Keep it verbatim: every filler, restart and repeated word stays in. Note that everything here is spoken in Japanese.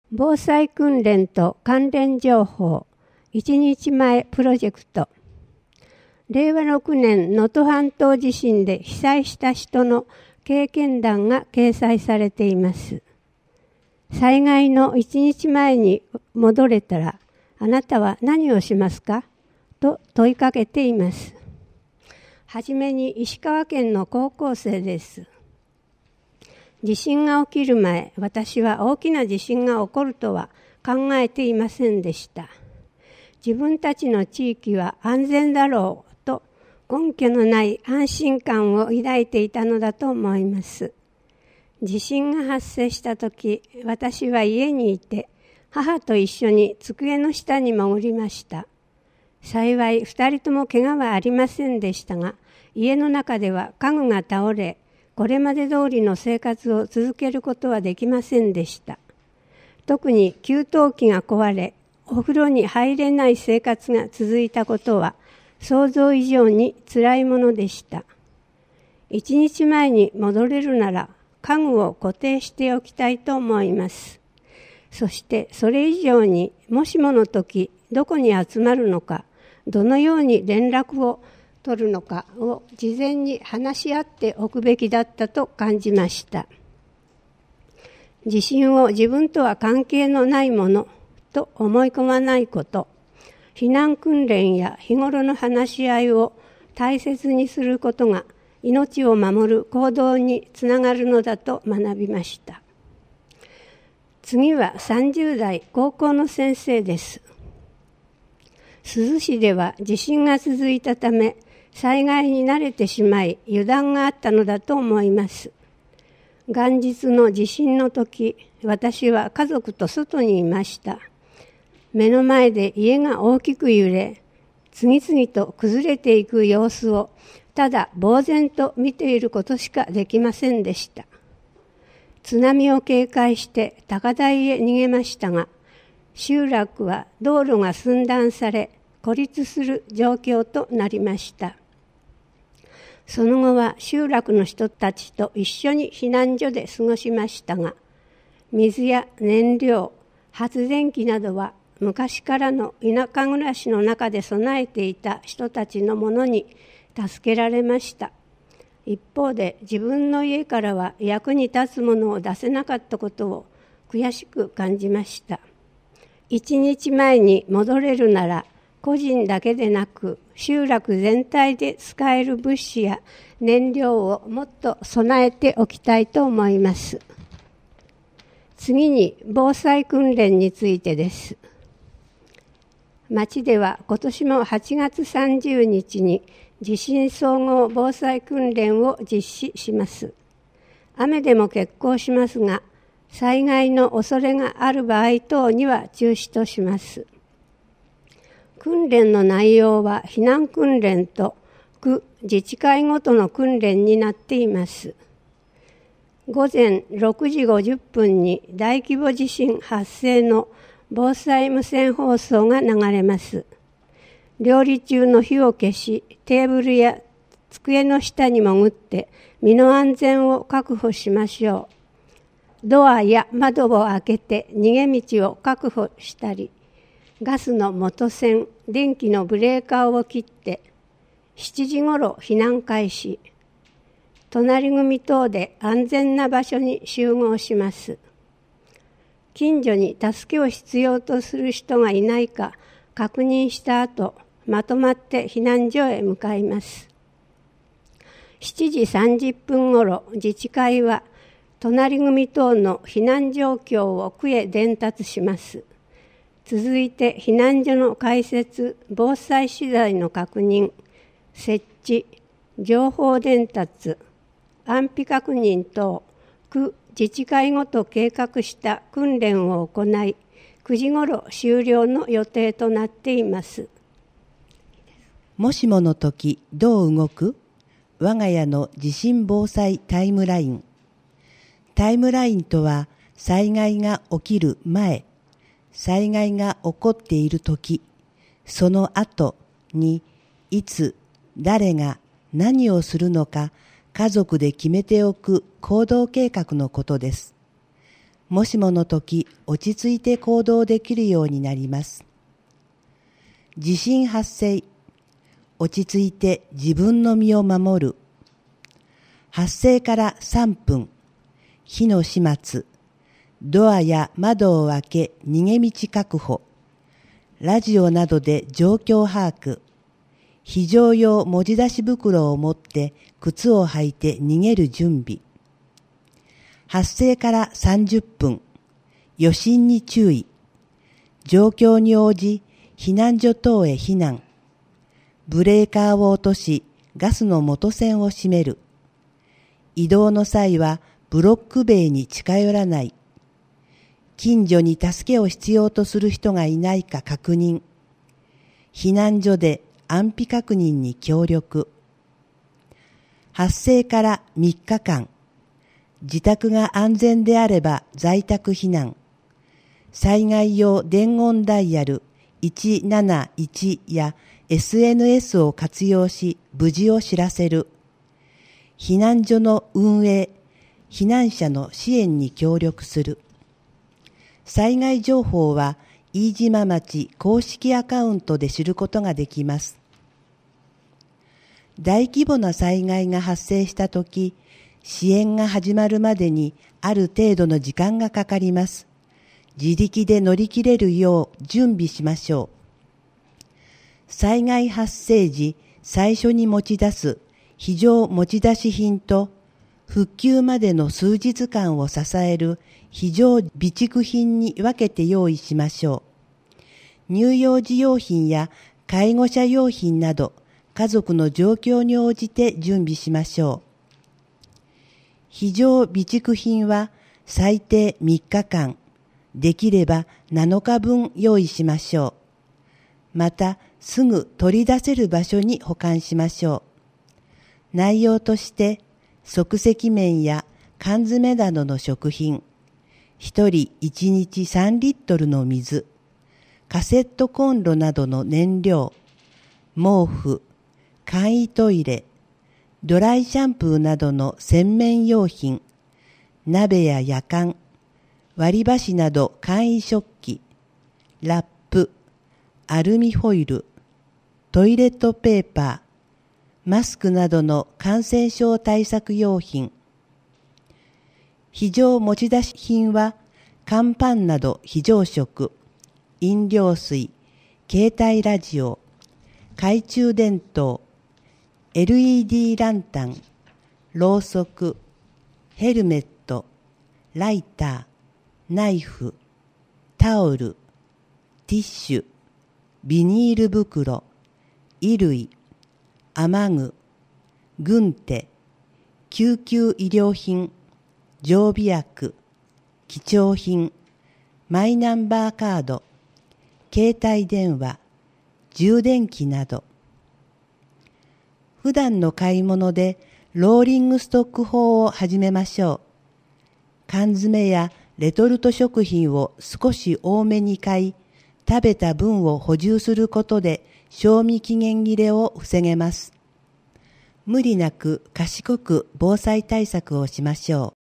防災訓練と関連情報いちにちまえプロジェクト。れいわろくねん能登半島地震で被災した人の経験談が掲載されています。災害のいちにちまえに戻れたらあなたは何をしますかと問いかけています。はじめに石川県の高校生です。地震が起きる前、私は大きな地震が起こるとは考えていませんでした。自分たちの地域は安全だろうと根拠のない安心感を抱いていたのだと思います。地震が発生したとき、私は家にいて、母と一緒に机の下に潜りました。幸い二人とも怪我はありませんでしたが、家の中では家具が倒れ、これまで通りの生活を続けることはできませんでした。特に給湯器が壊れ、お風呂に入れない生活が続いたことは想像以上に辛いものでした。一日前に戻れるなら家具を固定しておきたいと思います。そしてそれ以上にもしもの時どこに集まるのか、どのように連絡を取るのかを事前に話し合っておくべきだったと感じました。地震を自分とは関係のないものと思い込まないこと、避難訓練や日頃の話し合いを大切にすることが命を守る行動につながるのだと学びました。次はさんじゅうだい高校の先生です。珠洲市では地震が続いたため、災害に慣れてしまい油断があったのだと思います。元日の地震の時、私は家族と外にいました。目の前で家が大きく揺れ、次々と崩れていく様子をただ呆然と見ていることしかできませんでした。津波を警戒して高台へ逃げましたが、集落は道路が寸断され孤立する状況となりました。その後は集落の人たちと一緒に避難所で過ごしましたが、水や燃料、発電機などは昔からの田舎暮らしの中で備えていた人たちのものに助けられました。一方で自分の家からは役に立つものを出せなかったことを悔しく感じました。一日前に戻れるなら、個人だけでなく集落全体で使える物資や燃料をもっと備えておきたいと思います。次に防災訓練についてです。町では今年もはちがつさんじゅうにちに地震総合防災訓練を実施します。雨でも決行しますが、災害の恐れがある場合等には中止とします。訓練の内容は避難訓練と区自治会ごとの訓練になっています。午前ろくじごじゅっぷんに大規模地震発生の防災無線放送が流れます。料理中の火を消し、テーブルや机の下に潜って身の安全を確保しましょう。ドアや窓を開けて逃げ道を確保したり、ガスの元栓、電気のブレーカーを切ってしちじごろ避難開始。隣組等で安全な場所に集合します。近所に助けを必要とする人がいないか確認した後、まとまって避難所へ向かいます。しちじさんじゅっぷんごろ、自治会は隣組等の避難状況を区へ伝達します。続いて避難所の開設、防災資材の確認、設置、情報伝達、安否確認等、区自治会ごと計画した訓練を行い、くじごろ終了の予定となっています。 もしもの時どう動く？我が家の地震防災タイムライン。タイムラインとは、災害が起きる前、災害が起こっている時、その後にいつ、誰が何をするのか家族で決めておく行動計画のことです。 もしもの時落ち着いて行動できるようになります。地震発生、落ち着いて自分の身を守る。発生からさんぷん、火の始末、ドアや窓を開け逃げ道確保、ラジオなどで状況把握、非常用文字出し袋を持って靴を履いて逃げる準備。発生からさんじゅっぷん、余震に注意。状況に応じ避難所等へ避難。ブレーカーを落としガスの元栓を閉める。移動の際はブロック塀に近寄らない。近所に助けを必要とする人がいないか確認。避難所で安否確認に協力。発生からみっかかん。自宅が安全であれば在宅避難。災害用伝言ダイヤルいちなないちや エスエヌエス を活用し無事を知らせる。避難所の運営、避難者の支援に協力する。災害情報は飯島町公式アカウントで知ることができます。大規模な災害が発生したとき、支援が始まるまでにある程度の時間がかかります。自力で乗り切れるよう準備しましょう。災害発生時、最初に持ち出す非常持ち出し品と復旧までの数日間を支える非常備蓄品に分けて用意しましょう。乳幼児用品や介護者用品など家族の状況に応じて準備しましょう。非常備蓄品は最低みっかかん、できればなのかぶん用意しましょう。また、すぐ取り出せる場所に保管しましょう。内容として、即席麺や缶詰などの食品、一人いちにちさんリットルの水、カセットコンロなどの燃料、毛布、簡易トイレ、ドライシャンプーなどの洗面用品、鍋ややかん、割り箸など簡易食器、ラップ、アルミホイル、トイレットペーパー、マスクなどの感染症対策用品。非常持ち出し品は乾パンなど非常食、飲料水、携帯ラジオ、懐中電灯、エルイーディー ランタン、ろうそく、ヘルメット、ライター、ナイフ、タオル、ティッシュ、ビニール袋、衣類、雨具、軍手、救急医療品、常備薬、貴重品、マイナンバーカード、携帯電話、充電器など。普段の買い物でローリングストック法を始めましょう。缶詰やレトルト食品を少し多めに買い、食べた分を補充することで賞味期限切れを防げます。無理なく賢く防災対策をしましょう。